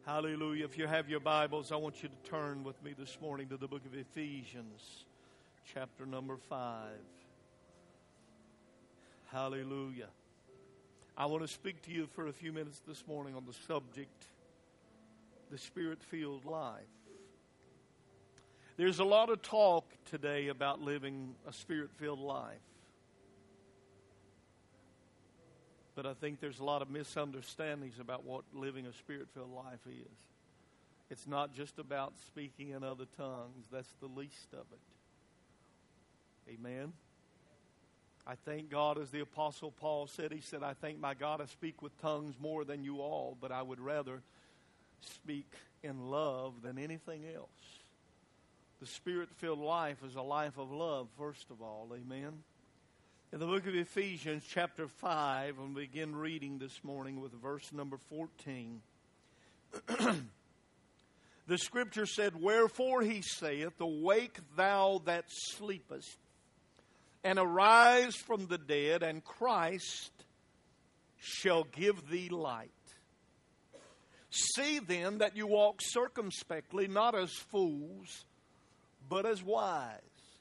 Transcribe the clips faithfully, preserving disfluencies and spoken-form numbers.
Hallelujah. If you have your Bibles, I want you to turn with me this morning to the book of Ephesians, chapter number five. Hallelujah. I want to speak to you for a few minutes this morning on the subject, the Spirit-filled life. There's a lot of talk today about living a Spirit-filled life. But I think there's a lot of misunderstandings about what living a Spirit-filled life is. It's not just about speaking in other tongues. That's the least of it. Amen? I thank God, as the Apostle Paul said, he said, I thank my God I speak with tongues more than you all, but I would rather speak in love than anything else. The Spirit-filled life is a life of love, first of all. Amen? In the book of Ephesians, chapter five, and we begin reading this morning with verse number fourteen. The scripture said, Wherefore he saith, Awake thou that sleepest, and arise from the dead, and Christ shall give thee light. See then that you walk circumspectly, not as fools, but as wise,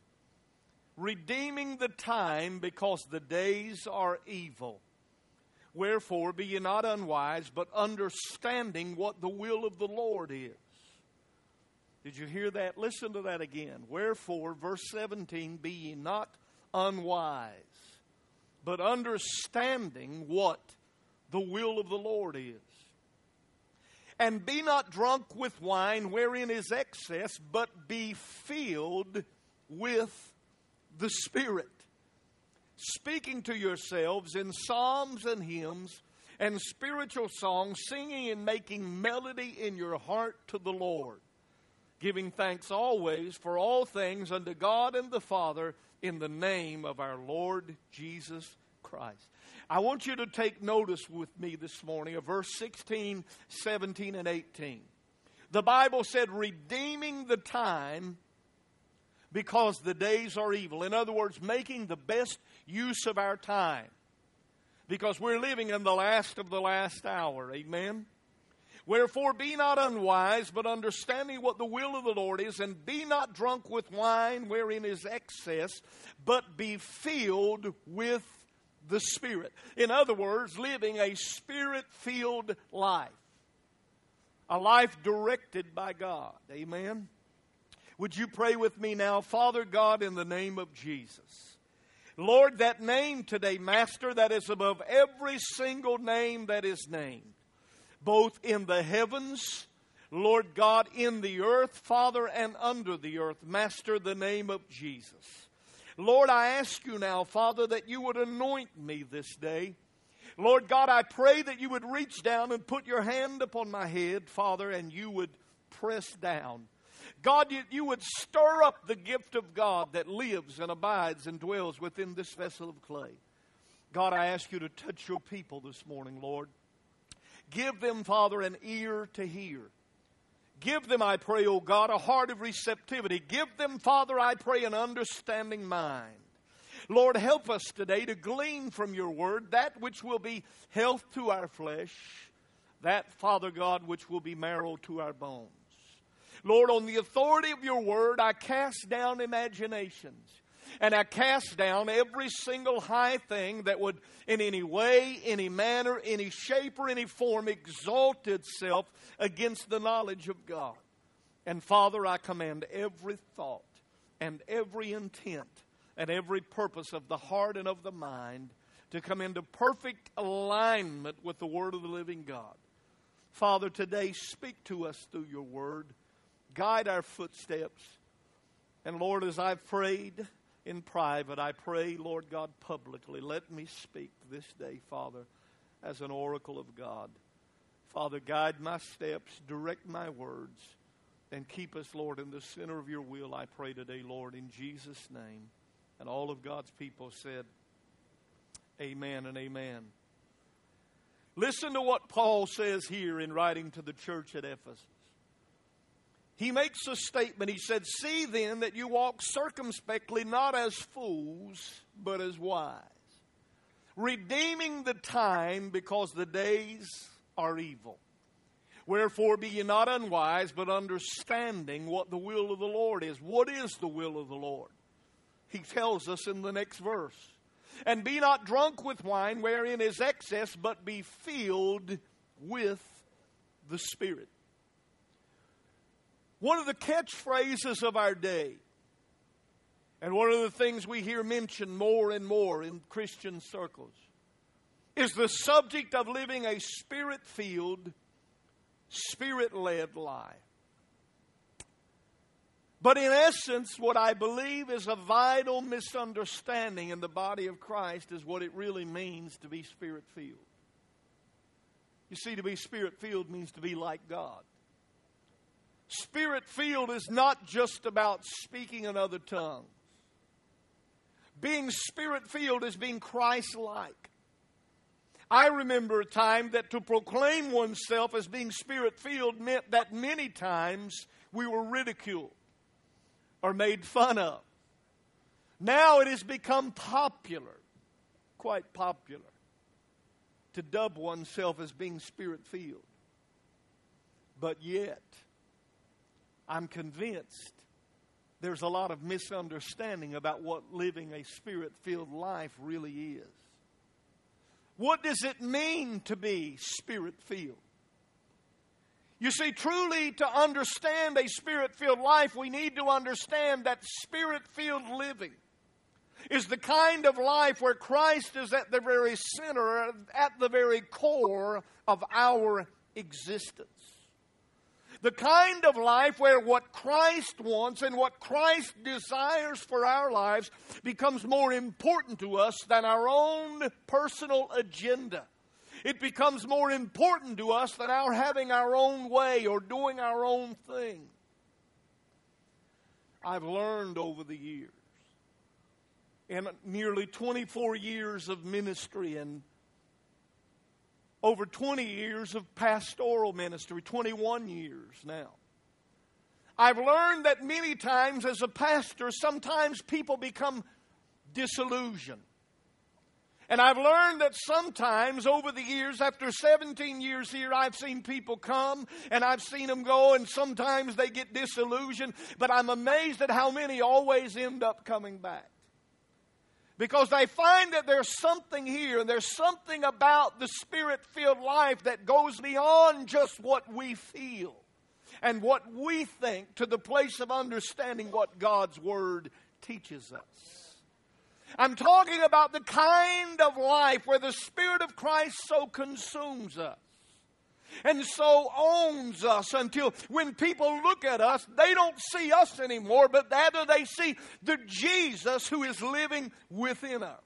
redeeming the time, because the days are evil. Wherefore be ye not unwise, but understanding what the will of the Lord is. Did you hear that? Listen to that again. Wherefore, verse seventeen, be ye not unwise, but understanding what the will of the Lord is. And be not drunk with wine, wherein is excess, but be filled with the Spirit, speaking to yourselves in psalms and hymns and spiritual songs, singing and making melody in your heart to the Lord, giving thanks always for all things unto God and the Father in the name of our Lord Jesus Christ. I want you to take notice with me this morning of verse sixteen, seventeen, and eighteen. The Bible said, redeeming the time, because the days are evil. In other words, making the best use of our time, because we're living in the last of the last hour. Amen? Wherefore be not unwise, but understanding what the will of the Lord is, and be not drunk with wine, wherein is excess, but be filled with the Spirit. In other words, living a Spirit-filled life. A life directed by God. Amen? Would you pray with me now? Father God, in the name of Jesus. Lord, that name today, Master, that is above every single name that is named, both in the heavens, Lord God, in the earth, Father, and under the earth. Master, the name of Jesus. Lord, I ask you now, Father, that you would anoint me this day. Lord God, I pray that you would reach down and put your hand upon my head, Father, and you would press down. God, you, you would stir up the gift of God that lives and abides and dwells within this vessel of clay. God, I ask you to touch your people this morning, Lord. Give them, Father, an ear to hear. Give them, I pray, O God, a heart of receptivity. Give them, Father, I pray, an understanding mind. Lord, help us today to glean from your word that which will be health to our flesh, that, Father God, which will be marrow to our bones. Lord, on the authority of your word, I cast down imaginations. And I cast down every single high thing that would in any way, any manner, any shape, or any form exalt itself against the knowledge of God. And Father, I command every thought and every intent and every purpose of the heart and of the mind to come into perfect alignment with the word of the living God. Father, today speak to us through your word. Guide our footsteps. And Lord, as I've prayed in private, I pray, Lord God, publicly. Let me speak this day, Father, as an oracle of God. Father, guide my steps, direct my words, and keep us, Lord, in the center of your will, I pray today, Lord, in Jesus' name. And all of God's people said, amen and amen. Listen to what Paul says here in writing to the church at Ephesus. He makes a statement. He said, see then that you walk circumspectly, not as fools, but as wise, redeeming the time, because the days are evil. Wherefore be ye not unwise, but understanding what the will of the Lord is. What is the will of the Lord? He tells us in the next verse. And be not drunk with wine, wherein is excess, but be filled with the Spirit. One of the catchphrases of our day, and one of the things we hear mentioned more and more in Christian circles, is the subject of living a Spirit-filled, Spirit-led life. But in essence, what I believe is a vital misunderstanding in the body of Christ is what it really means to be Spirit-filled. You see, to be Spirit-filled means to be like God. Spirit-filled is not just about speaking in other tongues. Being Spirit-filled is being Christ-like. I remember a time that to proclaim oneself as being Spirit-filled meant that many times we were ridiculed or made fun of. Now it has become popular, quite popular, to dub oneself as being Spirit-filled. But yet, I'm convinced there's a lot of misunderstanding about what living a Spirit-filled life really is. What does it mean to be Spirit-filled? You see, truly to understand a Spirit-filled life, we need to understand that Spirit-filled living is the kind of life where Christ is at the very center, at the very core of our existence. The kind of life where what Christ wants and what Christ desires for our lives becomes more important to us than our own personal agenda. It becomes more important to us than our having our own way or doing our own thing. I've learned over the years, in nearly twenty-four years of ministry and over twenty years of pastoral ministry, twenty-one years now. I've learned that many times as a pastor, sometimes people become disillusioned. And I've learned that sometimes over the years, after seventeen years here, I've seen people come and I've seen them go, and sometimes they get disillusioned. But I'm amazed at how many always end up coming back. Because they find that there's something here, and there's something about the Spirit-filled life that goes beyond just what we feel and what we think, to the place of understanding what God's Word teaches us. I'm talking about the kind of life where the Spirit of Christ so consumes us and so owns us until when people look at us, they don't see us anymore, but rather they see the Jesus who is living within us.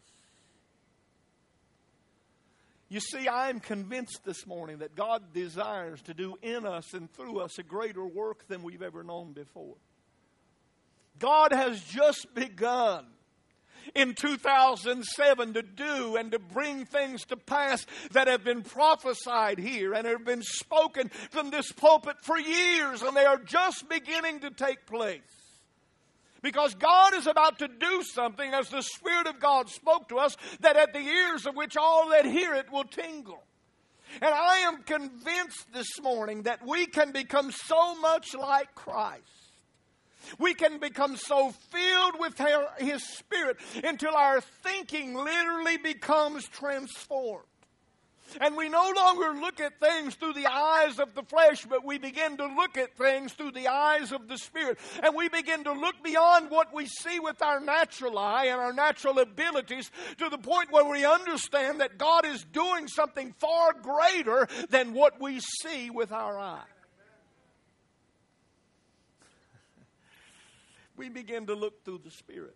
You see, I am convinced this morning that God desires to do in us and through us a greater work than we've ever known before. God has just begun in two thousand seven to do and to bring things to pass that have been prophesied here and have been spoken from this pulpit for years, and they are just beginning to take place. Because God is about to do something, as the Spirit of God spoke to us, that at the ears of which all that hear it will tingle. And I am convinced this morning that we can become so much like Christ. We can become so filled with His Spirit until our thinking literally becomes transformed. And we no longer look at things through the eyes of the flesh, but we begin to look at things through the eyes of the Spirit. And we begin to look beyond what we see with our natural eye and our natural abilities to the point where we understand that God is doing something far greater than what we see with our eye. We begin to look through the Spirit.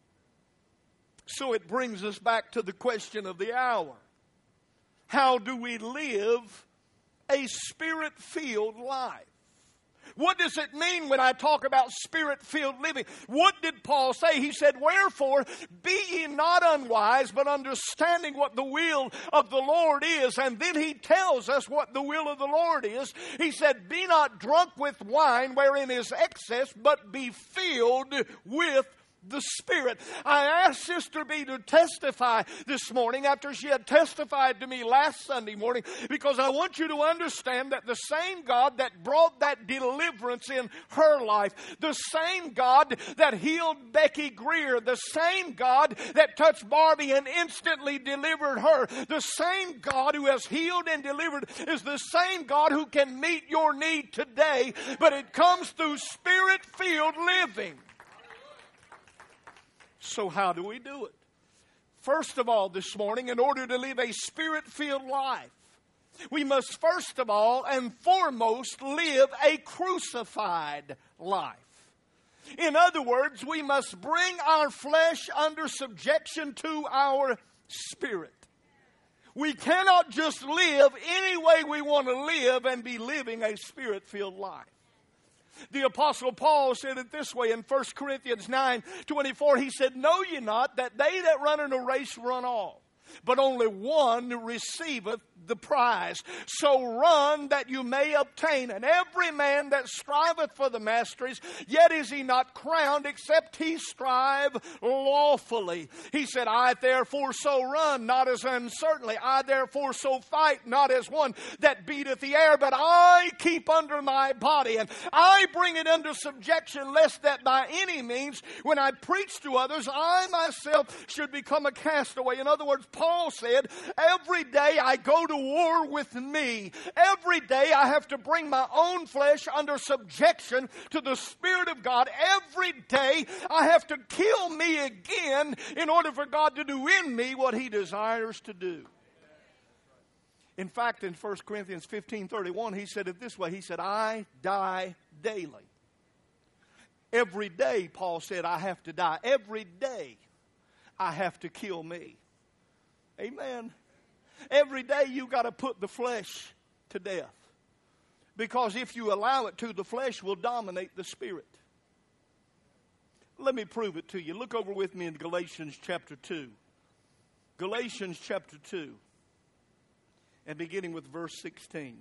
So it brings us back to the question of the hour. How do we live a Spirit-filled life? What does it mean when I talk about Spirit-filled living? What did Paul say? He said, wherefore, be ye not unwise, but understanding what the will of the Lord is. And then he tells us what the will of the Lord is. He said, be not drunk with wine wherein is excess, but be filled with the Spirit. I asked Sister B to testify this morning after she had testified to me last Sunday morning, because I want you to understand that the same God that brought that deliverance in her life, the same God that healed Becky Greer, the same God that touched Barbie and instantly delivered her, the same God who has healed and delivered is the same God who can meet your need today, but it comes through Spirit-filled living. So how do we do it? First of all, this morning, in order to live a Spirit-filled life, we must first of all and foremost live a crucified life. In other words, we must bring our flesh under subjection to our spirit. We cannot just live any way we want to live and be living a Spirit-filled life. The Apostle Paul said it this way in First Corinthians nine twenty-four. He said, "Know ye not that they that run in a race run all, but only one receiveth the prize. So run that you may obtain. And every man that striveth for the masteries, yet is he not crowned, except he strive lawfully." He said, "I therefore so run, not as uncertainly. I therefore so fight, not as one that beateth the air. But I keep under my body, and I bring it under subjection, lest that by any means, when I preach to others, I myself should become a castaway." In other words, Paul said, every day I go to war with me. Every day I have to bring my own flesh under subjection to the Spirit of God. Every day I have to kill me again in order for God to do in me what He desires to do. In fact, in First Corinthians fifteen thirty-one, he said it this way. He said, "I die daily." Every day, Paul said, I have to die. Every day I have to kill me. Amen. Every day you got to put the flesh to death. Because if you allow it to, the flesh will dominate the spirit. Let me prove it to you. Look over with me in Galatians chapter two. Galatians chapter two. And beginning with verse sixteen.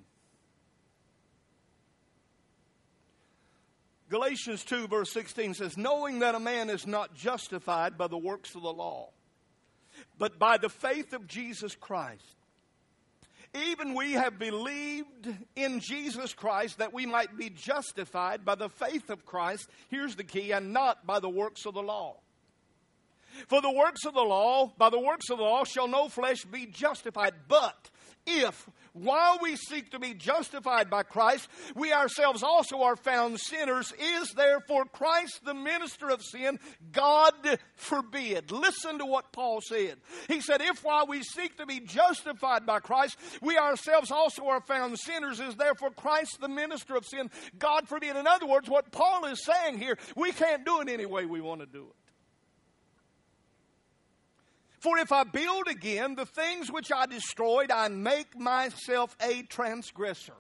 Galatians two verse sixteen says, "Knowing that a man is not justified by the works of the law, but by the faith of Jesus Christ. Even we have believed in Jesus Christ that we might be justified by the faith of Christ," here's the key, "and not by the works of the law. For the works of the law, by the works of the law shall no flesh be justified. But if, while we seek to be justified by Christ, we ourselves also are found sinners, is therefore Christ the minister of sin? God forbid." Listen to what Paul said. He said, if while we seek to be justified by Christ, we ourselves also are found sinners, is therefore Christ the minister of sin? God forbid. In other words, what Paul is saying here, we can't do it any way we want to do it. "For if I build again the things which I destroyed, I make myself a transgressor.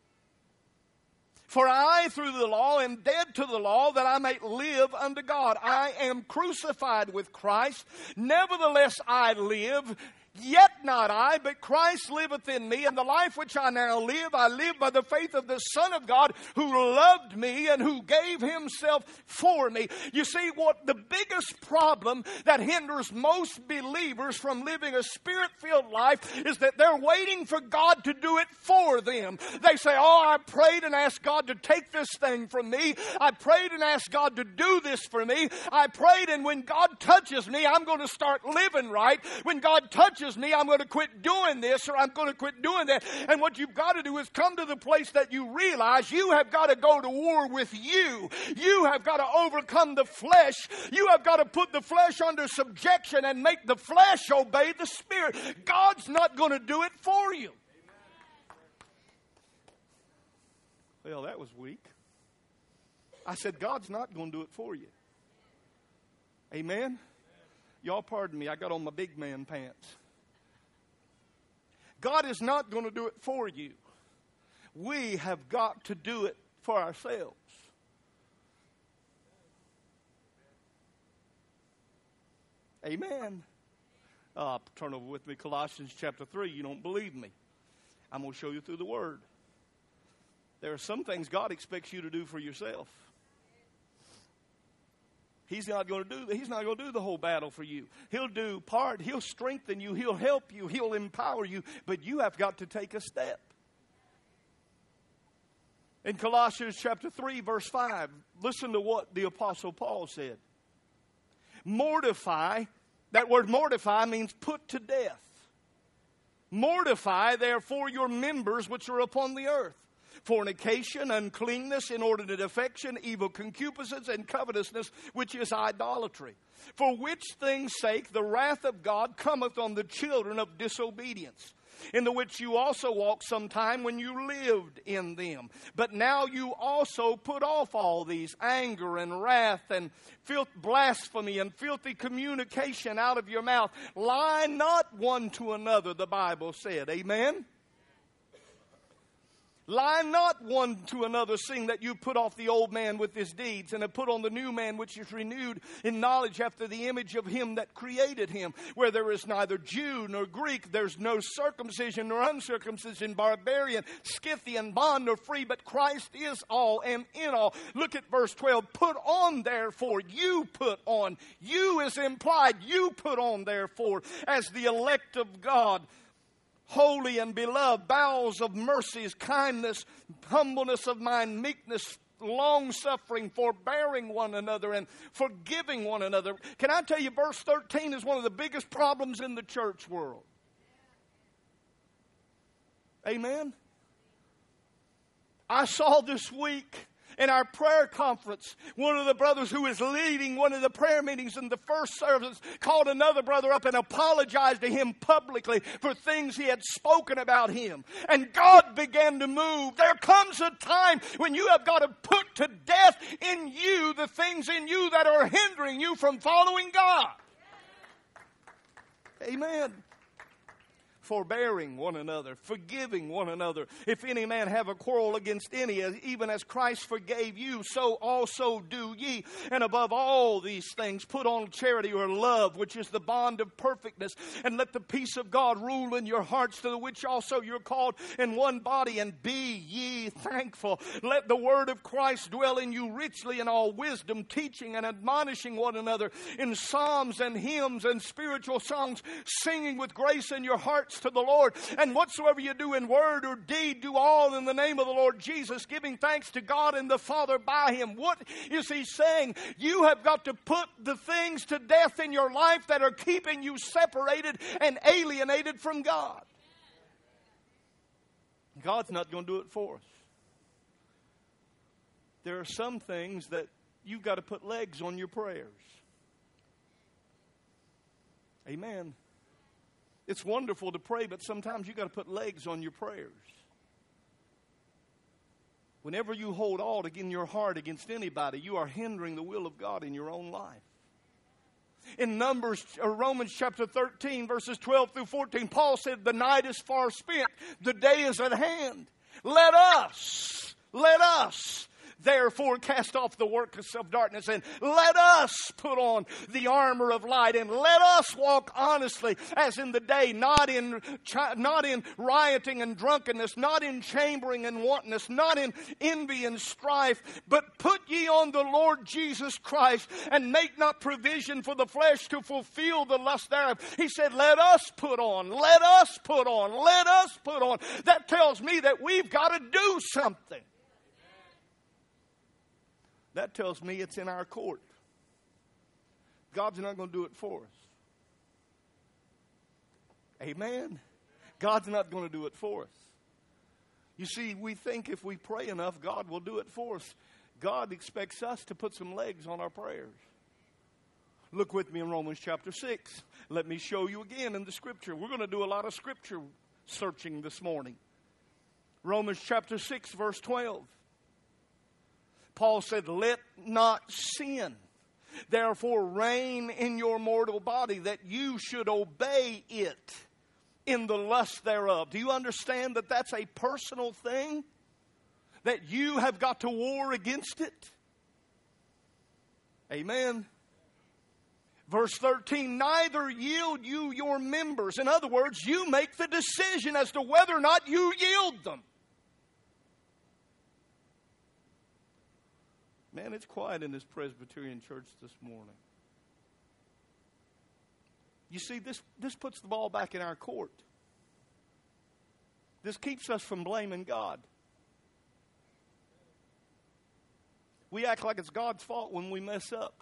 For I, through the law, am dead to the law, that I may live unto God. I am crucified with Christ. Nevertheless I live. Yet not I, but Christ liveth in me. And the life which I now live, I live by the faith of the Son of God, who loved me and who gave Himself for me." You see, what the biggest problem that hinders most believers from living a Spirit-filled life is that they're waiting for God to do it for them. They say, "Oh, I prayed and asked God to take this thing from me. I prayed and asked God to do this for me. I prayed, and when God touches me, I'm going to start living right. When God touches me, I'm going to quit doing this, or I'm going to quit doing that." And what you've got to do is come to the place that you realize you have got to go to war with you. You have got to overcome the flesh. You have got to put the flesh under subjection and make the flesh obey the Spirit. God's not going to do it for you. Well, that was weak. I said, God's not going to do it for you. Amen? Y'all pardon me, I got on my big man pants. God is not going to do it for you. We have got to do it for ourselves. Amen. Uh, turn over with me, Colossians chapter three. You don't believe me. I'm going to show you through the Word. There are some things God expects you to do for yourself. He's not going to do He's not going to do the whole battle for you. He'll do part. He'll strengthen you. He'll help you. He'll empower you. But you have got to take a step. In Colossians chapter three, verse five, listen to what the Apostle Paul said. Mortify, that word mortify means put to death. Mortify, therefore, your members which are upon the earth. Fornication, uncleanness, inordinate affection, evil concupiscence, and covetousness, which is idolatry. For which things' sake the wrath of God cometh on the children of disobedience, in the which you also walked sometime when you lived in them. But now you also put off all these, anger and wrath and filth, blasphemy and filthy communication out of your mouth. Lie not one to another, the Bible said. Amen? Lie not one to another, seeing that you put off the old man with his deeds, and have put on the new man, which is renewed in knowledge after the image of him that created him, where there is neither Jew nor Greek, there's no circumcision nor uncircumcision, barbarian, Scythian, bond nor free, but Christ is all and in all. Look at verse twelve. Put on, therefore, you put on. You is implied. You put on, therefore, as the elect of God, holy and beloved, bowels of mercies, kindness, humbleness of mind, meekness, long-suffering, forbearing one another, and forgiving one another. Can I tell you, verse thirteen is one of the biggest problems in the church world. Amen? I saw this week in our prayer conference, one of the brothers who was leading one of the prayer meetings in the first service called another brother up and apologized to him publicly for things he had spoken about him. And God began to move. There comes a time when you have got to put to death in you the things in you that are hindering you from following God. Amen. Forbearing one another, forgiving one another. If any man have a quarrel against any, even as Christ forgave you, so also do ye. And above all these things, put on charity or love, which is the bond of perfectness. And let the peace of God rule in your hearts, to the which also you're called in one body. And be ye thankful. Let the word of Christ dwell in you richly in all wisdom, teaching and admonishing one another in psalms and hymns and spiritual songs, singing with grace in your hearts to the Lord. And whatsoever you do in word or deed, do all in the name of the Lord Jesus, giving thanks to God and the Father by him. What is he saying? You have got to put the things to death in your life that are keeping you separated and alienated from God. God's not going to do it for us. There are some things that you've got to put legs on your prayers. Amen. It's wonderful to pray, but sometimes you've got to put legs on your prayers. Whenever you hold out in your heart against anybody, you are hindering the will of God in your own life. In Numbers, or Romans chapter thirteen, verses twelve through fourteen, Paul said, the night is far spent, the day is at hand. Let us, let us, therefore cast off the works of darkness, and let us put on the armor of light, and let us walk honestly as in the day, not in not in rioting and drunkenness, not in chambering and wantonness, not in envy and strife, but put ye on the Lord Jesus Christ, and make not provision for the flesh to fulfill the lust thereof. He said, let us put on, let us put on, let us put on. That tells me that we've got to do something. That tells me it's in our court. God's not going to do it for us. Amen. God's not going to do it for us. You see, we think if we pray enough, God will do it for us. God expects us to put some legs on our prayers. Look with me in Romans chapter six. Let me show you again in the scripture. We're going to do a lot of scripture searching this morning. Romans chapter six, verse twelve. Paul said, let not sin therefore reign in your mortal body, that you should obey it in the lust thereof. Do you understand that that's a personal thing? That you have got to war against it? Amen. Verse thirteen, neither yield you your members. In other words, you make the decision as to whether or not you yield them. Man, it's quiet in this Presbyterian church this morning. You see, this, this puts the ball back in our court. This keeps us from blaming God. We act like it's God's fault when we mess up.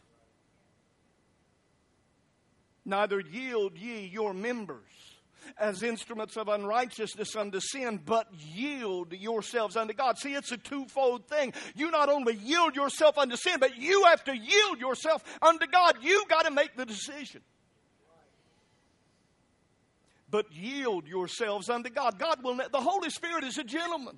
Neither yield ye your members as instruments of unrighteousness unto sin, but yield yourselves unto God. See, it's a twofold thing. You not only yield yourself unto sin, but you have to yield yourself unto God. You got to make the decision. But yield yourselves unto God. God will. The Holy Spirit is a gentleman.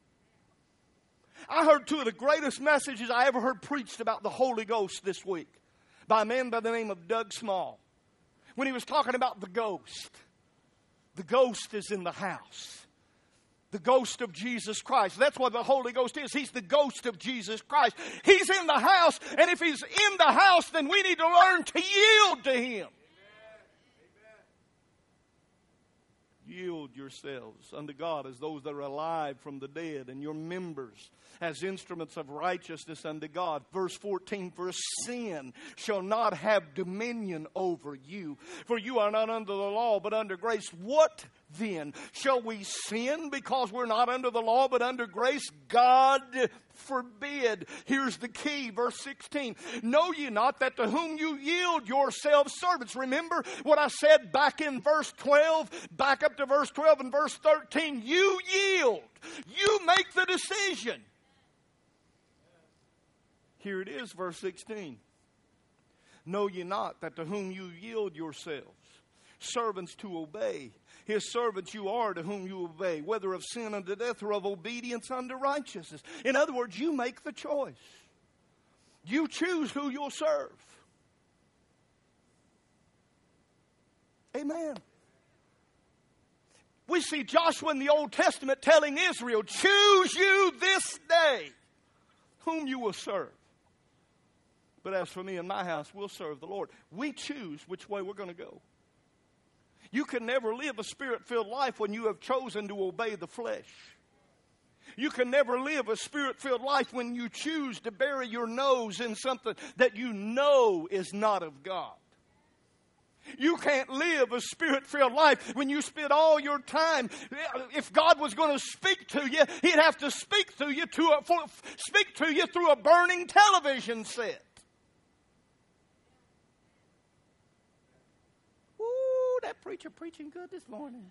I heard two of the greatest messages I ever heard preached about the Holy Ghost this week by a man by the name of Doug Small. When he was talking about the ghost. The ghost is in the house. The ghost of Jesus Christ. That's what the Holy Ghost is. He's the ghost of Jesus Christ. He's in the house, and if He's in the house, then we need to learn to yield to Him. Yield yourselves unto God as those that are alive from the dead, and your members as instruments of righteousness unto God. Verse fourteen, for sin shall not have dominion over you, for you are not under the law but under grace. What then? Shall we sin because we're not under the law but under grace? God forbid. Here's the key, verse sixteen. Know ye not that to whom you yield yourselves servants? Remember what I said back in verse twelve, back up to verse twelve and verse thirteen. You yield. You make the decision. Here it is, verse sixteen. Know ye not that to whom you yield yourselves servants to obey, His servants you are to whom you obey, whether of sin unto death or of obedience unto righteousness. In other words, you make the choice. You choose who you'll serve. Amen. We see Joshua in the Old Testament telling Israel, choose you this day whom you will serve. But as for me and my house, we'll serve the Lord. We choose which way we're going to go. You can never live a Spirit-filled life when you have chosen to obey the flesh. You can never live a Spirit-filled life when you choose to bury your nose in something that you know is not of God. You can't live a Spirit-filled life when you spend all your time. If God was going to speak to you, He'd have to speak to you to a, for, speak to you through a burning television set. Ooh, that preacher preaching good this morning.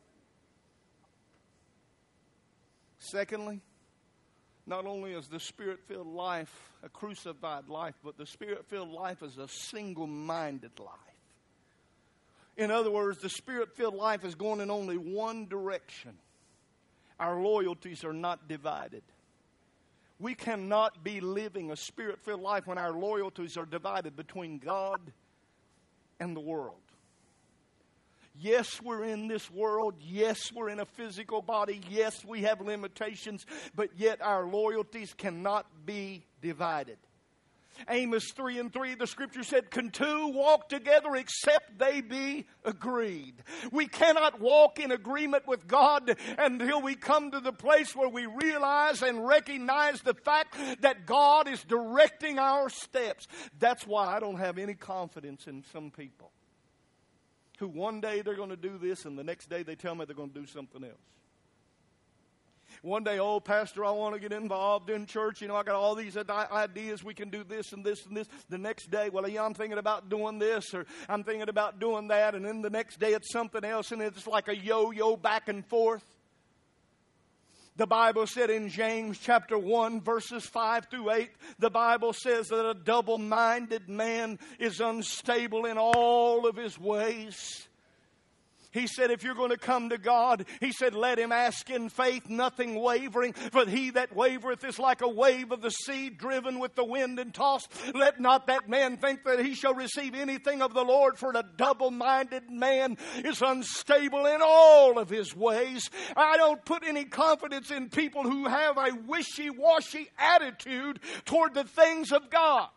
Secondly, not only is the Spirit-filled life a crucified life, but the Spirit-filled life is a single-minded life. In other words, the Spirit-filled life is going in only one direction. Our loyalties are not divided. We cannot be living a Spirit-filled life when our loyalties are divided between God and the world. Yes, we're in this world. Yes, we're in a physical body. Yes, we have limitations. But yet our loyalties cannot be divided. Amos three and three, the scripture said, can two walk together except they be agreed? We cannot walk in agreement with God until we come to the place where we realize and recognize the fact that God is directing our steps. That's why I don't have any confidence in some people who one day they're going to do this and the next day they tell me they're going to do something else. One day, oh, Pastor, I want to get involved in church. You know, I got all these ideas. We can do this and this and this. The next day, well, yeah, I'm thinking about doing this or I'm thinking about doing that. And then the next day, it's something else. And it's like a yo-yo back and forth. The Bible said in James chapter one, verses five through eight, the Bible says that a double-minded man is unstable in all of his ways. He said, if you're going to come to God, He said, let him ask in faith, nothing wavering. For he that wavereth is like a wave of the sea, driven with the wind and tossed. Let not that man think that he shall receive anything of the Lord. For a double-minded man is unstable in all of his ways. I don't put any confidence in people who have a wishy-washy attitude toward the things of God.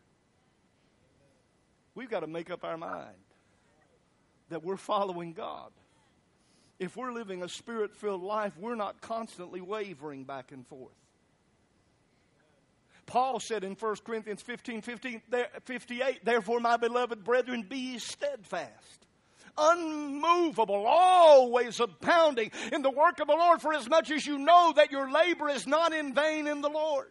We've got to make up our mind that we're following God. If we're living a Spirit-filled life, we're not constantly wavering back and forth. Paul said in First Corinthians fifteen, fifteen, fifty-eight, therefore, my beloved brethren, be ye steadfast, unmovable, always abounding in the work of the Lord, for as much as you know that your labor is not in vain in the Lord.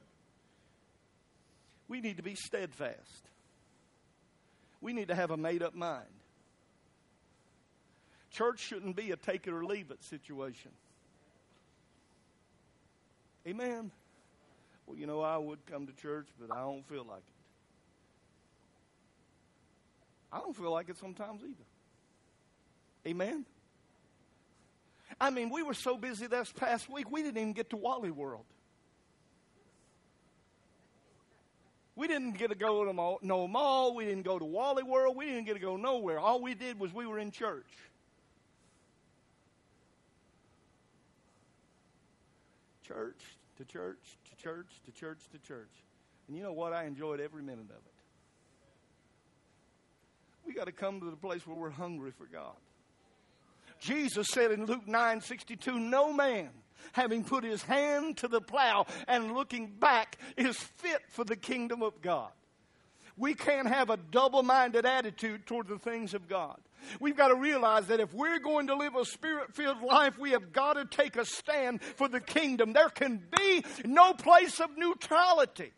We need to be steadfast. We need to have a made-up mind. Church shouldn't be a take it or leave it situation. Amen. Well, you know, I would come to church, but I don't feel like it. I don't feel like it sometimes either. Amen. I mean, we were so busy this past week, we didn't even get to Wally World. We didn't get to go to mall, no mall. We didn't go to Wally World. We didn't get to go nowhere. All we did was we were in church. Church to church to church to church to church. And you know what? I enjoyed every minute of it. We got to come to the place where we're hungry for God. Jesus said in Luke nine sixty-two, no man, having put his hand to the plow and looking back, is fit for the kingdom of God. We can't have a double-minded attitude toward the things of God. We've got to realize that if we're going to live a Spirit-filled life, we have got to take a stand for the kingdom. There can be no place of neutrality.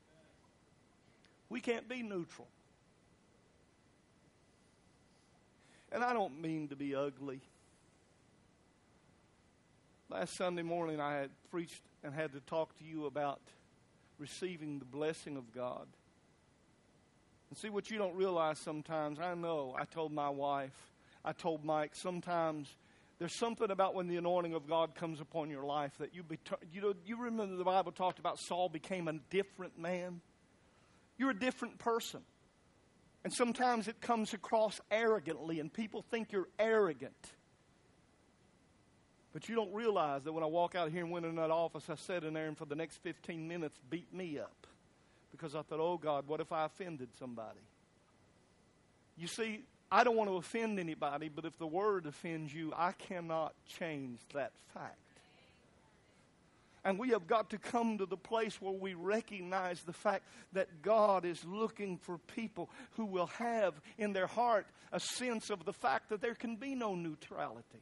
We can't be neutral. And I don't mean to be ugly. Last Sunday morning I had preached and had to talk to you about receiving the blessing of God. And see, what you don't realize sometimes, I know, I told my wife, I told Mike, sometimes there's something about when the anointing of God comes upon your life that you, be, you know, you remember the Bible talked about Saul became a different man. You're a different person. And sometimes it comes across arrogantly and people think you're arrogant. But you don't realize that when I walk out here and went in that office, I sat in there and for the next fifteen minutes beat me up. Because I thought, oh God, what if I offended somebody? You see, I don't want to offend anybody, but if the word offends you, I cannot change that fact. And we have got to come to the place where we recognize the fact that God is looking for people who will have in their heart a sense of the fact that there can be no neutrality.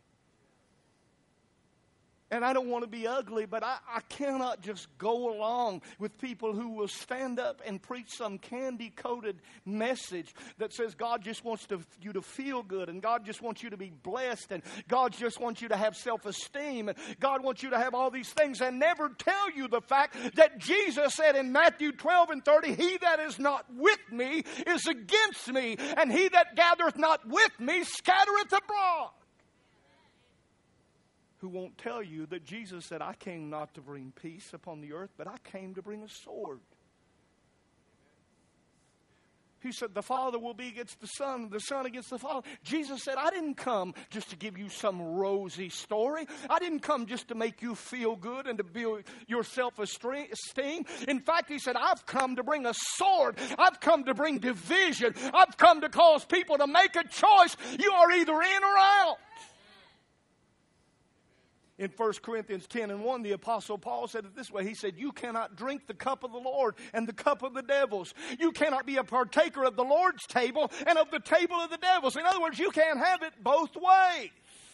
And I don't want to be ugly, but I, I cannot just go along with people who will stand up and preach some candy-coated message that says God just wants to, you to feel good, and God just wants you to be blessed, and God just wants you to have self-esteem, and God wants you to have all these things, and never tell you the fact that Jesus said in Matthew twelve and thirty, he that is not with me is against me, and he that gathereth not with me scattereth abroad. Who won't tell you that Jesus said, I came not to bring peace upon the earth, but I came to bring a sword. He said, the Father will be against the Son, the Son against the Father. Jesus said, I didn't come just to give you some rosy story. I didn't come just to make you feel good and to build your self-esteem. In fact, he said, I've come to bring a sword. I've come to bring division. I've come to cause people to make a choice. You are either in or out. In First Corinthians ten and one, the Apostle Paul said it this way. He said, you cannot drink the cup of the Lord and the cup of the devils. You cannot be a partaker of the Lord's table and of the table of the devils. In other words, you can't have it both ways.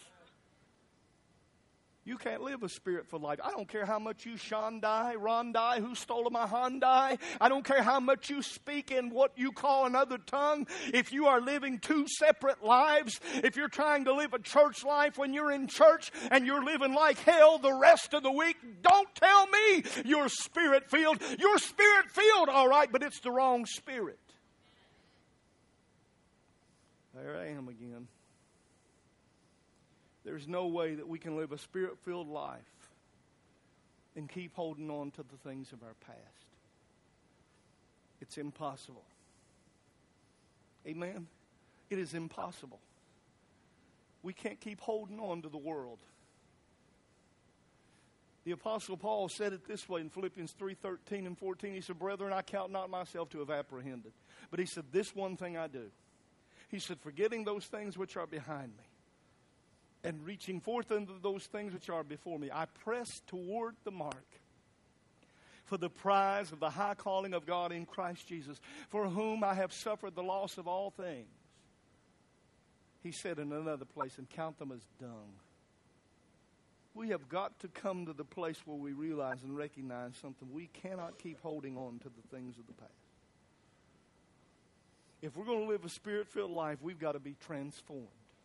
You can't live a spirit-filled life. I don't care how much you Shondai, Rondai, who stole my Hyundai. I don't care how much you speak in what you call another tongue. If you are living two separate lives, if you're trying to live a church life when you're in church and you're living like hell the rest of the week, don't tell me you're spirit-filled. You're spirit-filled, all right, but it's the wrong spirit. There I am again. There's no way that we can live a spirit-filled life and keep holding on to the things of our past. It's impossible. Amen? It is impossible. We can't keep holding on to the world. The Apostle Paul said it this way in Philippians three thirteen and fourteen. He said, brethren, I count not myself to have apprehended. But he said, this one thing I do. He said, forgetting those things which are behind me, and reaching forth unto those things which are before me, I press toward the mark for the prize of the high calling of God in Christ Jesus, for whom I have suffered the loss of all things. He said in another place, and count them as dung. We have got to come to the place where we realize and recognize something. We cannot keep holding on to the things of the past. If we're going to live a Spirit-filled life, we've got to be transformed.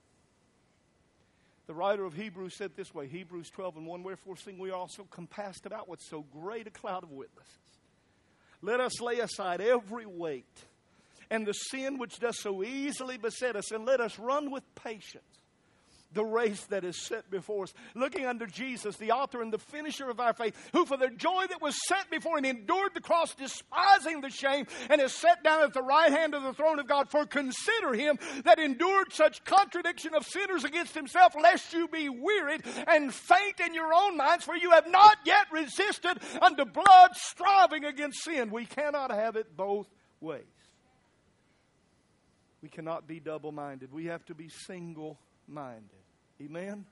The writer of Hebrews said this way, Hebrews twelve and one, wherefore seeing we are also compassed about with so great a cloud of witnesses, let us lay aside every weight and the sin which does so easily beset us, and let us run with patience the race that is set before us, looking unto Jesus, the author and the finisher of our faith, who for the joy that was set before him endured the cross, despising the shame, and is set down at the right hand of the throne of God. For consider him that endured such contradiction of sinners against himself, lest you be wearied and faint in your own minds, for you have not yet resisted unto blood, striving against sin. We cannot have it both ways. We cannot be double-minded. We have to be single-minded. Amen?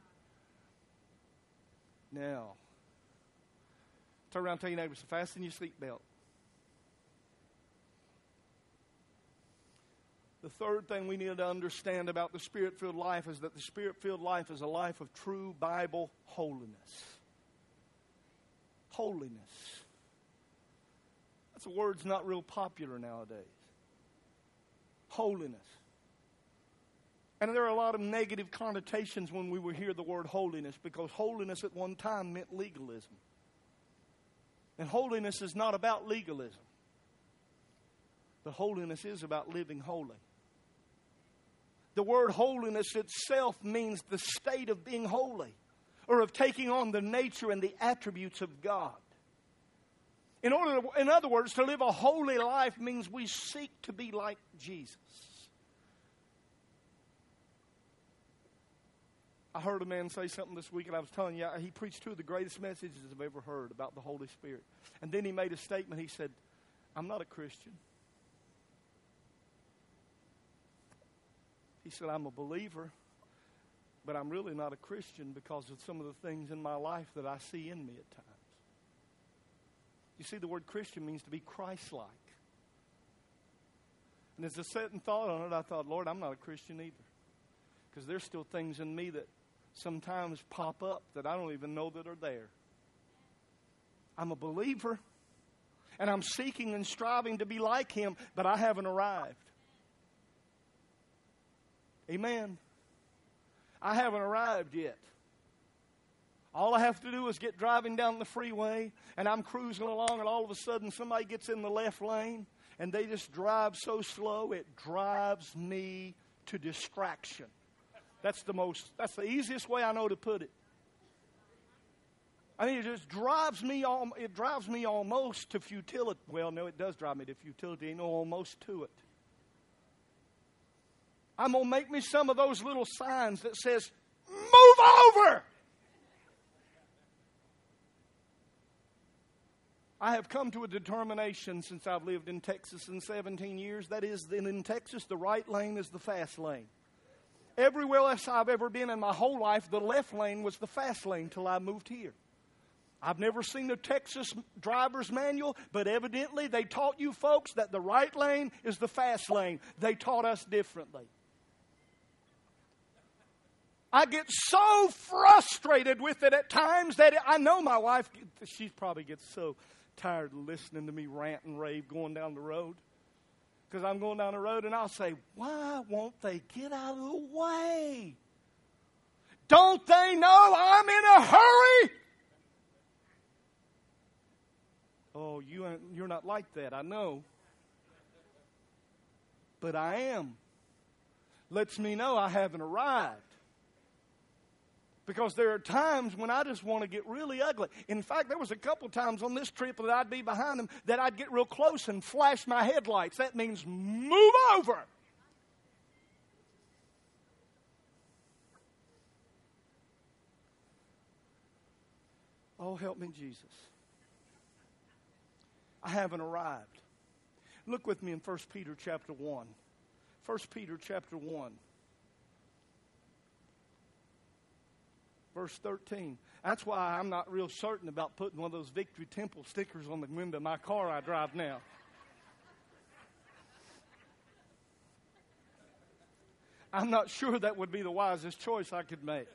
Now, turn around and tell your neighbors, fasten your seatbelt. The third thing we need to understand about the Spirit-filled life is that the Spirit-filled life is a life of true Bible holiness. Holiness. That's a word that's not real popular nowadays. Holiness. And there are a lot of negative connotations when we would hear the word holiness, because holiness at one time meant legalism. And holiness is not about legalism. But holiness is about living holy. The word holiness itself means the state of being holy, or of taking on the nature and the attributes of God. In order, to, in other words, to live a holy life means we seek to be like Jesus. I heard a man say something this week, and I was telling you, he preached two of the greatest messages I've ever heard about the Holy Spirit. And then he made a statement. He said, I'm not a Christian. He said, I'm a believer, but I'm really not a Christian because of some of the things in my life that I see in me at times. You see, the word Christian means to be Christ-like. And as I sat and thought on it, I thought, Lord, I'm not a Christian either. Because there's still things in me that sometimes pop up that I don't even know that are there. I'm a believer, and I'm seeking and striving to be like him, but I haven't arrived. Amen. I haven't arrived yet. All I have to do is get driving down the freeway, and I'm cruising along, and all of a sudden somebody gets in the left lane, and they just drive so slow it drives me to distraction. That's the most, that's the easiest way I know to put it. I mean, it just drives me, al- it drives me almost to futility. Well, no, it does drive me to futility. You know, almost to it. I'm going to make me some of those little signs that says, move over! I have come to a determination since I've lived in Texas in seventeen years. That is, that in Texas, the right lane is the fast lane. Everywhere else I've ever been in my whole life, the left lane was the fast lane till I moved here. I've never seen a Texas driver's manual, but evidently they taught you folks that the right lane is the fast lane. They taught us differently. I get so frustrated with it at times that I know my wife, she probably gets so tired of listening to me rant and rave going down the road. Because I'm going down the road and I'll say, why won't they get out of the way? Don't they know I'm in a hurry? Oh, you ain't, you're not like that, I know. But I am. Lets me know I haven't arrived. Because there are times when I just want to get really ugly. In fact, there was a couple times on this trip that I'd be behind them that I'd get real close and flash my headlights. That means move over. Oh, help me, Jesus. I haven't arrived. Look with me in First Peter chapter one. First Peter chapter one. Verse thirteen. That's why I'm not real certain about putting one of those Victory Temple stickers on the window of my car I drive now. I'm not sure that would be the wisest choice I could make.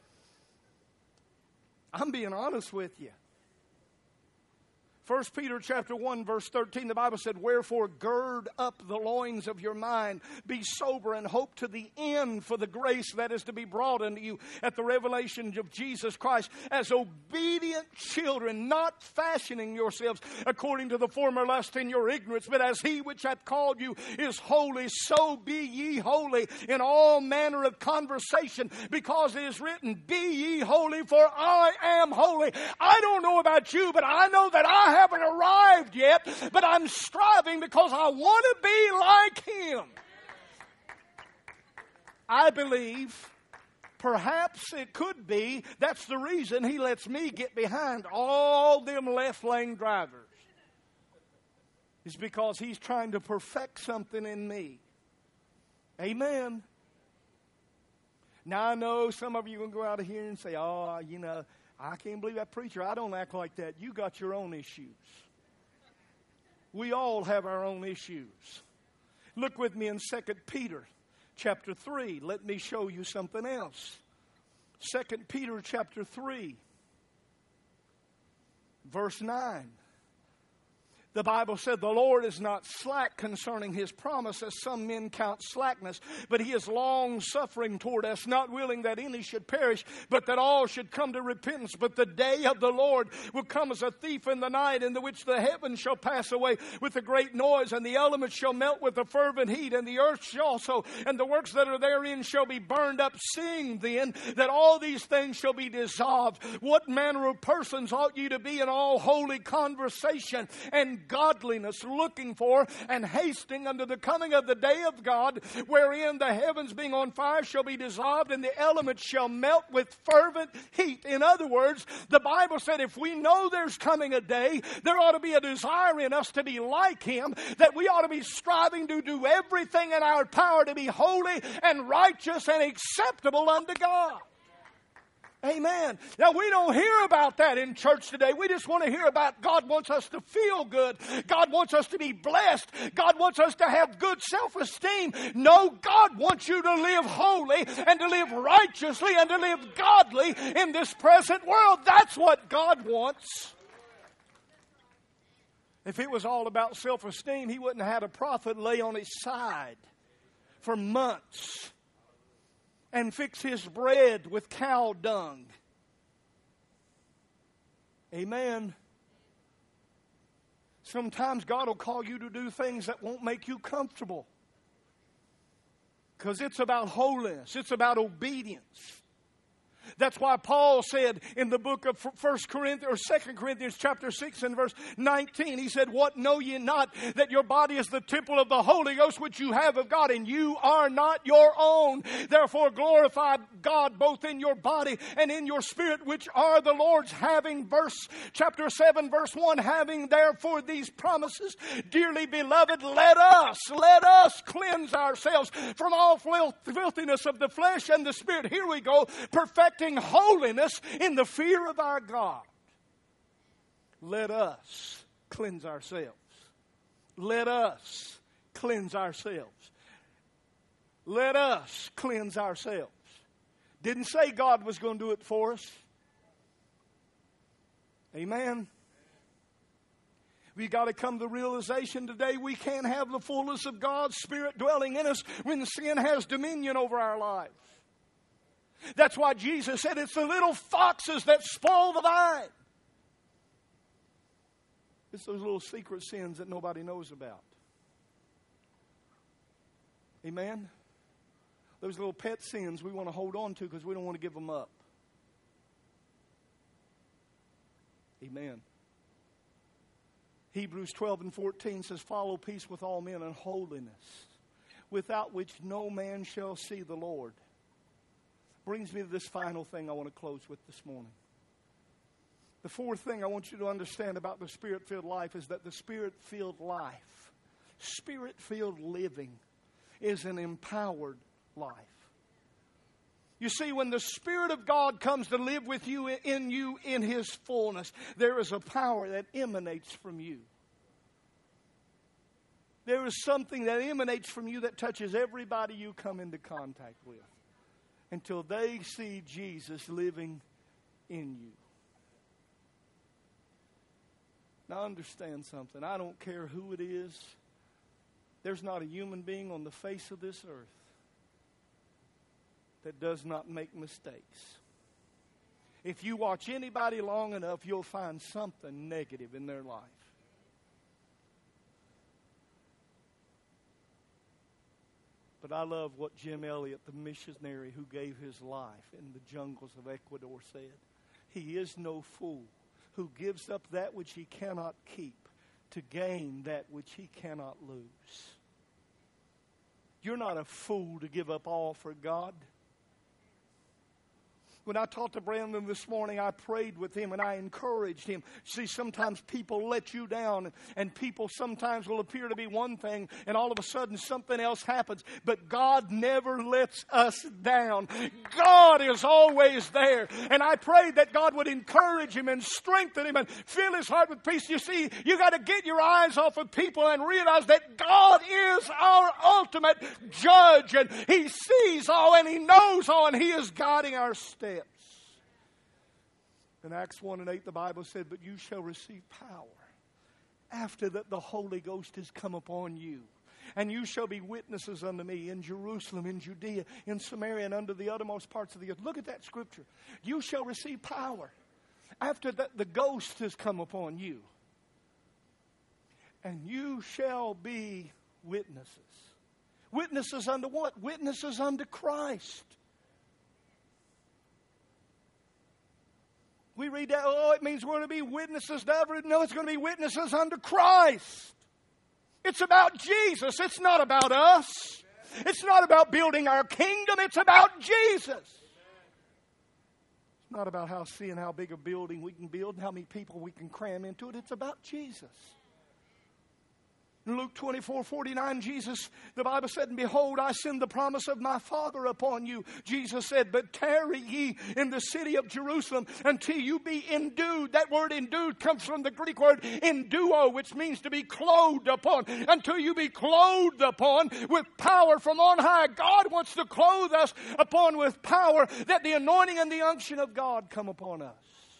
I'm being honest with you. First Peter chapter one, verse thirteen, the Bible said, "Wherefore gird up the loins of your mind, be sober, and hope to the end for the grace that is to be brought unto you at the revelation of Jesus Christ, as obedient children, not fashioning yourselves according to the former lust in your ignorance, but as he which hath called you is holy, so be ye holy in all manner of conversation, because it is written, Be ye holy, for I am holy." I don't know about you, but I know that I haven't arrived yet, but I'm striving because I want to be like him. I believe perhaps it could be that's the reason he lets me get behind all them left lane drivers. It's because he's trying to perfect something in me. Amen. Now I know some of you are going to go out of here and say, "Oh, you know, I can't believe that preacher. I don't act like that." You got your own issues. We all have our own issues. Look with me in Second Peter chapter three. Let me show you something else. Second Peter chapter three, verse nine. The Bible said, "The Lord is not slack concerning his promise, as some men count slackness, but he is long-suffering toward us, not willing that any should perish, but that all should come to repentance. But the day of the Lord will come as a thief in the night, in the which the heavens shall pass away with a great noise, and the elements shall melt with a fervent heat, and the earth shall also, and the works that are therein shall be burned up. Seeing then that all these things shall be dissolved, what manner of persons ought ye to be in all holy conversation and godliness, looking for and hasting unto the coming of the day of God, wherein the heavens being on fire shall be dissolved, and the elements shall melt with fervent heat." In other words, the Bible said if we know there's coming a day, there ought to be a desire in us to be like him, that we ought to be striving to do everything in our power to be holy and righteous and acceptable unto God. Amen. Now, we don't hear about that in church today. We just want to hear about God wants us to feel good. God wants us to be blessed. God wants us to have good self-esteem. No, God wants you to live holy and to live righteously and to live godly in this present world. That's what God wants. If it was all about self-esteem, he wouldn't have had a prophet lay on his side for months and fix his bread with cow dung. Amen. Sometimes God will call you to do things that won't make you comfortable, because it's about holiness. It's about obedience. That's why Paul said in the book of First Corinthians or Second Corinthians chapter six and verse nineteen, he said, "What know ye not, that your body is the temple of the Holy Ghost which you have of God, and you are not your own. Therefore glorify God both in your body and in your spirit, which are the Lord's." Having, verse chapter seven, verse one, "Having therefore these promises, dearly beloved, let us, let us cleanse ourselves from all filthiness of the flesh and the spirit." Here we go. Perfecting holiness in the fear of our God. Let us cleanse ourselves. Let us cleanse ourselves. Let us cleanse ourselves. Didn't say God was going to do it for us. Amen. We've got to come to the realization today we can't have the fullness of God's Spirit dwelling in us when sin has dominion over our lives. That's why Jesus said it's the little foxes that spoil the vine. It's those little secret sins that nobody knows about. Amen? Those little pet sins we want to hold on to because we don't want to give them up. Amen. Hebrews twelve and fourteen says, "Follow peace with all men and holiness, without which no man shall see the Lord." Brings me to this final thing I want to close with this morning. The fourth thing I want you to understand about the Spirit-filled life is that the Spirit-filled life, Spirit-filled living, is an empowered life. You see, when the Spirit of God comes to live with you, in you, in His fullness, there is a power that emanates from you. There is something that emanates from you that touches everybody you come into contact with until they see Jesus living in you. Now understand something. I don't care who it is. There's not a human being on the face of this earth that does not make mistakes. If you watch anybody long enough, you'll find something negative in their life. But I love what Jim Elliot, the missionary who gave his life in the jungles of Ecuador, said. He is no fool who gives up that which he cannot keep to gain that which he cannot lose. You're not a fool to give up all for God. When I talked to Brandon this morning, I prayed with him and I encouraged him. See, sometimes people let you down, and people sometimes will appear to be one thing, and all of a sudden something else happens. But God never lets us down. God is always there. And I prayed that God would encourage him and strengthen him and fill his heart with peace. You see, you got to get your eyes off of people and realize that God is our ultimate judge, and He sees all and He knows all, and He is guiding our steps. In Acts one and eight, the Bible said, "But you shall receive power after that the Holy Ghost has come upon you. And you shall be witnesses unto me in Jerusalem, in Judea, in Samaria, and unto the uttermost parts of the earth." Look at that scripture. You shall receive power after that the Ghost has come upon you. And you shall be witnesses. Witnesses unto what? Witnesses unto Christ. We read that, oh, it means we're going to be witnesses to everything. No, it's going to be witnesses unto Christ. It's about Jesus. It's not about us. It's not about building our kingdom. It's about Jesus. It's not about how seeing how big a building we can build and how many people we can cram into it. It's about Jesus. In Luke twenty-four forty-nine, Jesus, the Bible said, "And behold, I send the promise of my Father upon you." Jesus said, "But tarry ye in the city of Jerusalem until you be endued." That word endued comes from the Greek word enduo, which means to be clothed upon. Until you be clothed upon with power from on high. God wants to clothe us upon with power, that the anointing and the unction of God come upon us.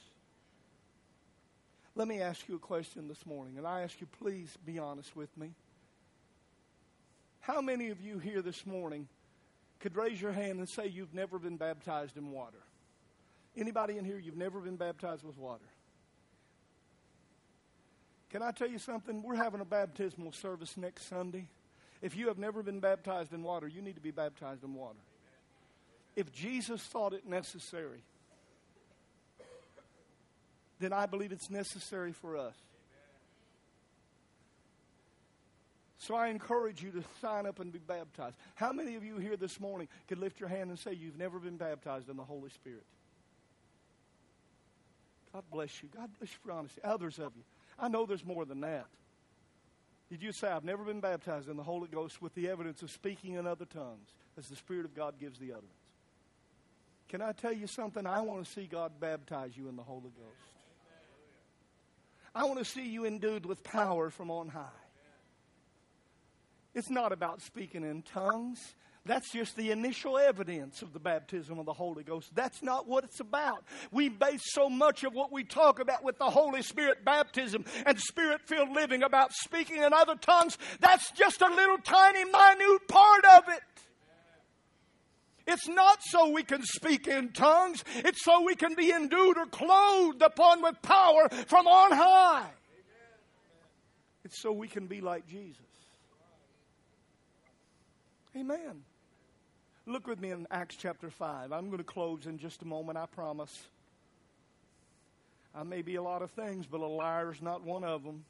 Let me ask you a question this morning, and I ask you, please be honest with me. How many of you here this morning could raise your hand and say you've never been baptized in water? Anybody in here, you've never been baptized with water? Can I tell you something? We're having a baptismal service next Sunday. If you have never been baptized in water, you need to be baptized in water. If Jesus thought it necessary, then I believe it's necessary for us. So I encourage you to sign up and be baptized. How many of you here this morning could lift your hand and say you've never been baptized in the Holy Spirit? God bless you. God bless you for honesty. Others of you. I know there's more than that. Did you say, "I've never been baptized in the Holy Ghost with the evidence of speaking in other tongues," as the Spirit of God gives the utterance? Can I tell you something? I want to see God baptize you in the Holy Ghost. I want to see you endued with power from on high. It's not about speaking in tongues. That's just the initial evidence of the baptism of the Holy Ghost. That's not what it's about. We base so much of what we talk about with the Holy Spirit baptism and Spirit-filled living about speaking in other tongues. That's just a little tiny, minute part of it. It's not so we can speak in tongues. It's so we can be endued or clothed upon with power from on high. It's so we can be like Jesus. Amen. Look with me in Acts chapter five. I'm going to close in just a moment, I promise. I may be a lot of things, but a liar is not one of them.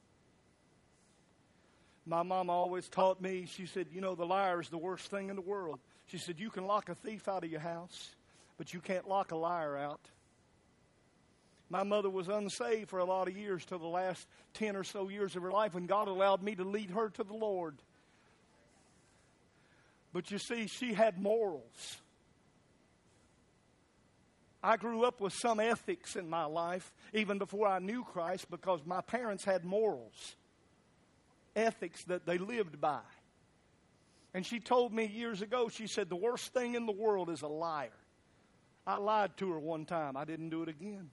My mom always taught me, she said, you know, the liar is the worst thing in the world. She said, you can lock a thief out of your house, but you can't lock a liar out. My mother was unsaved for a lot of years, till the last ten or so years of her life, when God allowed me to lead her to the Lord. But you see, she had morals. I grew up with some ethics in my life, even before I knew Christ, because my parents had morals, ethics that they lived by. And she told me years ago, she said, the worst thing in the world is a liar. I lied to her one time. I didn't do it again.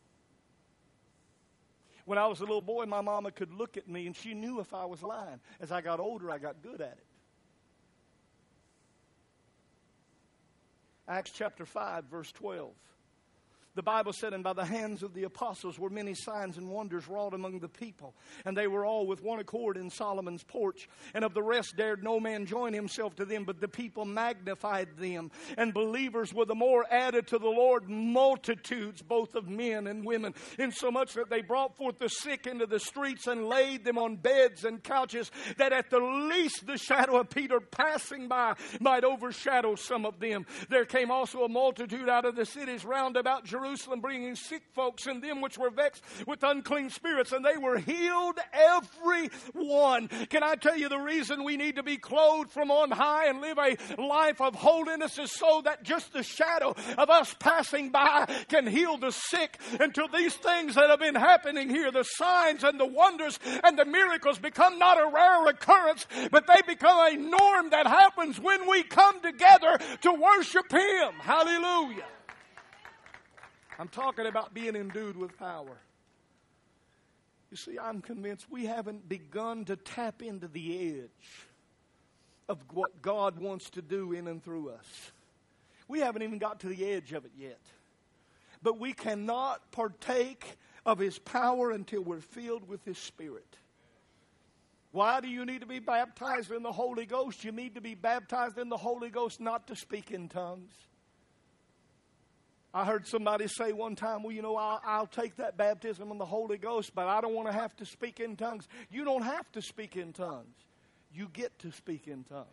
When I was a little boy, my mama could look at me, and she knew if I was lying. As I got older, I got good at it. Acts chapter five, verse twelve. The Bible said, and by the hands of the apostles were many signs and wonders wrought among the people. And they were all with one accord in Solomon's porch. And of the rest dared no man join himself to them, but the people magnified them. And believers were the more added to the Lord, multitudes, both of men and women, insomuch that they brought forth the sick into the streets and laid them on beds and couches, that at the least the shadow of Peter passing by might overshadow some of them. There came also a multitude out of the cities round about Jerusalem, Jerusalem, bringing sick folks and them which were vexed with unclean spirits, and they were healed every one. Can I tell you the reason we need to be clothed from on high and live a life of holiness is so that just the shadow of us passing by can heal the sick, until these things that have been happening here, the signs and the wonders and the miracles, become not a rare occurrence, but they become a norm that happens when we come together to worship Him. Hallelujah. I'm talking about being endued with power. You see, I'm convinced we haven't begun to tap into the edge of what God wants to do in and through us. We haven't even got to the edge of it yet. But we cannot partake of His power until we're filled with His Spirit. Why do you need to be baptized in the Holy Ghost? You need to be baptized in the Holy Ghost not to speak in tongues. I heard somebody say one time, well, you know, I'll, I'll take that baptism in the Holy Ghost, but I don't want to have to speak in tongues. You don't have to speak in tongues. You get to speak in tongues.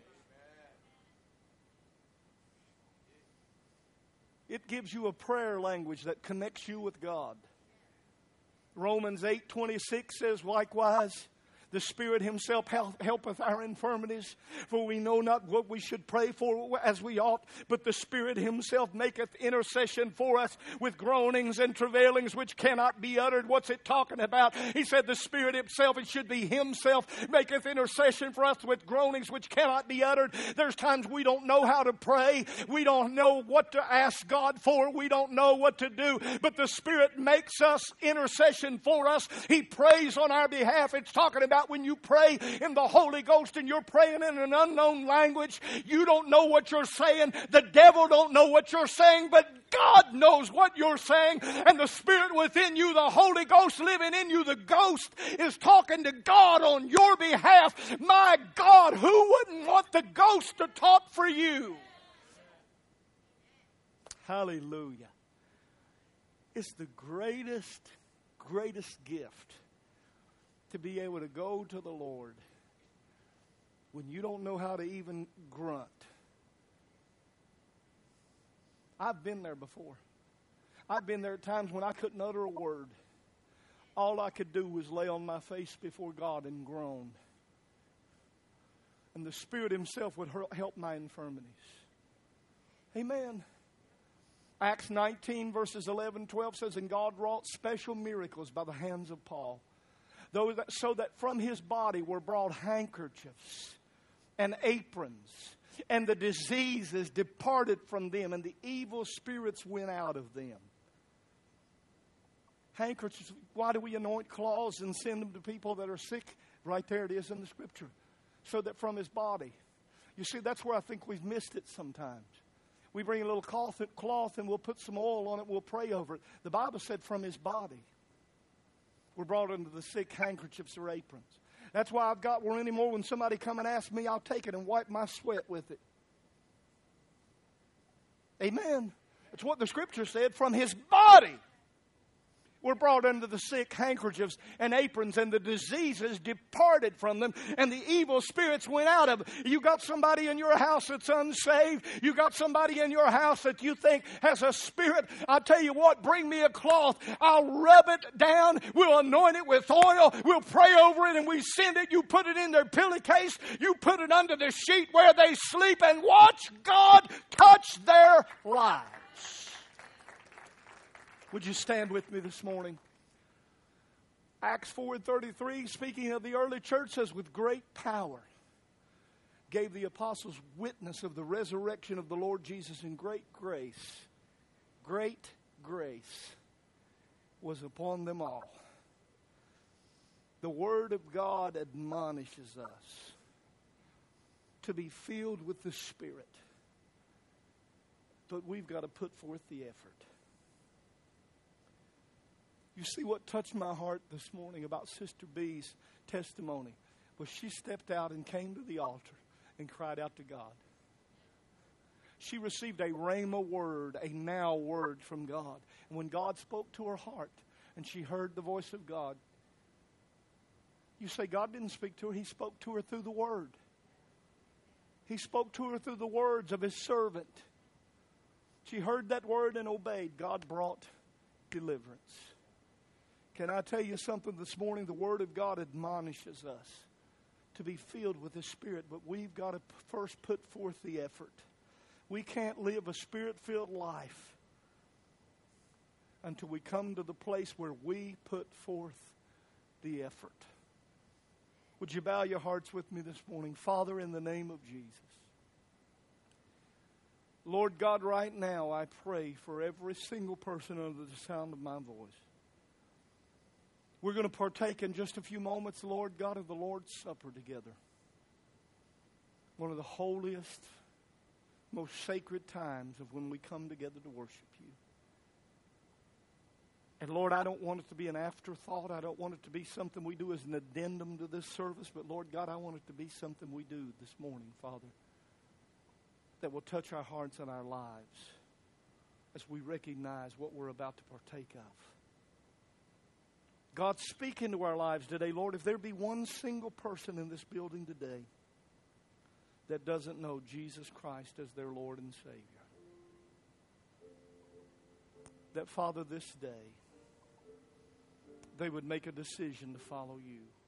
It gives you a prayer language that connects you with God. Romans eight twenty-six says, likewise, the Spirit Himself helpeth our infirmities, for we know not what we should pray for as we ought, but the Spirit Himself maketh intercession for us with groanings and travailings which cannot be uttered. What's it talking about? He said the Spirit Himself, it should be Himself, maketh intercession for us with groanings which cannot be uttered. There's times we don't know how to pray. We don't know what to ask God for. We don't know what to do. But the Spirit makes us intercession for us. He prays on our behalf. It's talking about when you pray in the Holy Ghost and you're praying in an unknown language, you don't know what you're saying. The devil don't know what you're saying, but God knows what you're saying. And the Spirit within you, the Holy Ghost living in you, the Ghost is talking to God on your behalf. My God, who wouldn't want the Ghost to talk for you? Hallelujah. It's the greatest, greatest gift to be able to go to the Lord when you don't know how to even grunt. I've been there before. I've been there at times when I couldn't utter a word. All I could do was lay on my face before God and groan. And the Spirit Himself would help my infirmities. Amen. Acts nineteen verses eleven, twelve says, and God wrought special miracles by the hands of Paul, so that from his body were brought handkerchiefs and aprons, and the diseases departed from them, and the evil spirits went out of them. Handkerchiefs, why do we anoint cloths and send them to people that are sick? Right there it is in the Scripture. So that from his body. You see, that's where I think we've missed it sometimes. We bring a little cloth, cloth and we'll put some oil on it, we'll pray over it. The Bible said from his body were brought into the sick handkerchiefs or aprons. That's why I've got one anymore. When somebody come and ask me, I'll take it and wipe my sweat with it. Amen. That's what the Scripture said. From his body were brought unto the sick handkerchiefs and aprons, and the diseases departed from them, and the evil spirits went out of them. You got somebody in your house that's unsaved. You got somebody in your house that you think has a spirit. I'll tell you what, bring me a cloth. I'll rub it down. We'll anoint it with oil. We'll pray over it, and we send it. You put it in their pillowcase. You put it under the sheet where they sleep, and watch God touch their lives. Would you stand with me this morning? Acts four and thirty-three, speaking of the early church, says, with great power gave the apostles witness of the resurrection of the Lord Jesus, and great grace, great grace was upon them all. The Word of God admonishes us to be filled with the Spirit, but we've got to put forth the effort. You see, what touched my heart this morning about Sister B's testimony was she stepped out and came to the altar and cried out to God. She received a rhema word, a now word from God. And when God spoke to her heart and she heard the voice of God, you say God didn't speak to her. He spoke to her through the Word. He spoke to her through the words of His servant. She heard that word and obeyed. God brought deliverance. Can I tell you something this morning? The Word of God admonishes us to be filled with the Spirit, but we've got to first put forth the effort. We can't live a Spirit-filled life until we come to the place where we put forth the effort. Would you bow your hearts with me this morning? Father, in the name of Jesus. Lord God, right now I pray for every single person under the sound of my voice. We're going to partake in just a few moments, Lord God, of the Lord's Supper together. One of the holiest, most sacred times of when we come together to worship you. And Lord, I don't want it to be an afterthought. I don't want it to be something we do as an addendum to this service. But Lord God, I want it to be something we do this morning, Father, that will touch our hearts and our lives as we recognize what we're about to partake of. God, speak into our lives today, Lord. If there be one single person in this building today that doesn't know Jesus Christ as their Lord and Savior, that, Father, this day they would make a decision to follow you.